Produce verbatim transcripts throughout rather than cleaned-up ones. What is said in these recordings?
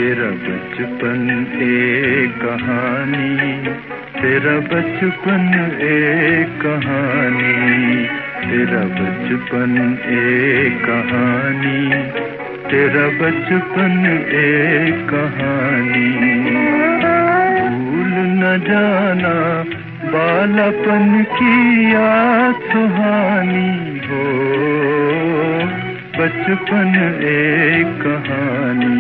तेरा बचपन एक कहानी, तेरा बचपन एक कहानी, तेरा बचपन एक कहानी, तेरा बचपन एक कहानी। भूल न जाना बालापन की याद सुहानी हो, बचपन एक कहानी।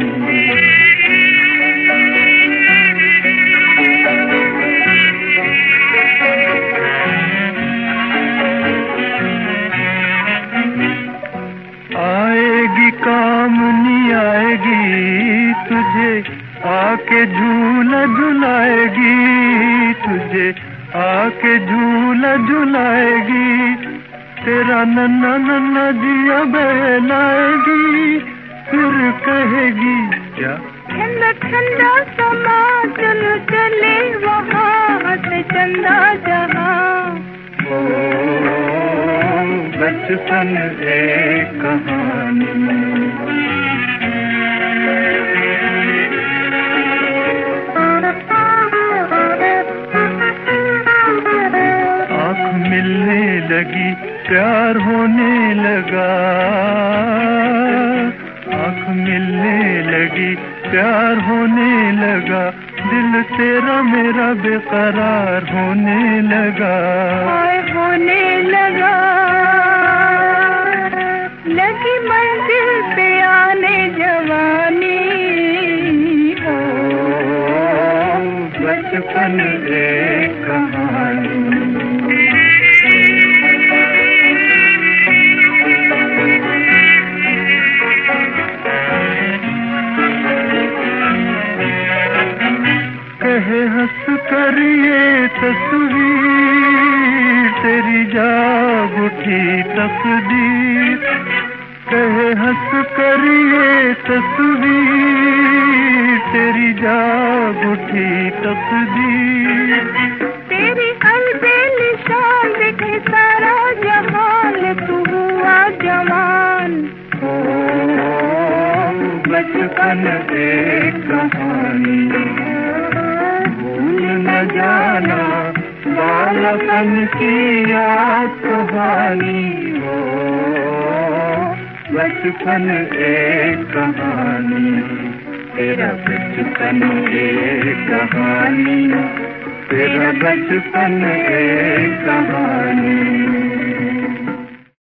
आएगी कामनी आएगी तुझे, आके झूला झुलाएगी तुझे, आके झूला झुलाएगी। तेरा नन्ना नन्ना जिया बहलाएगी, फिर कहेगी क्या ठंडा ठंडा समा चल चले वहाँ से चंदा जहाँ। ओ बचपन एक कहानी। आँख मिलने लगी प्यार होने लगा, आँख मिलने लगी प्यार होने लगा, दिल तेरा मेरा बेकरार होने लगा, होने लगा। लगी मंजिल पे आने जवानी हो, बचपन एक कहानी। कहे हंस कर ये तस्वीर तेरी जाग उठी तकदीर, कहे हंस कर ये तस्वीर तेरी जाग उठी तकदीर। तेरी कल्बे निशान देखे सारा जहान, तू हुआ जवान। ओ बचपन एक कहानी। न जाना बालपन की याद कहानी हो, बचपन एक कहानी, तेरा बचपन एक कहानी, तेरा बचपन एक कहानी।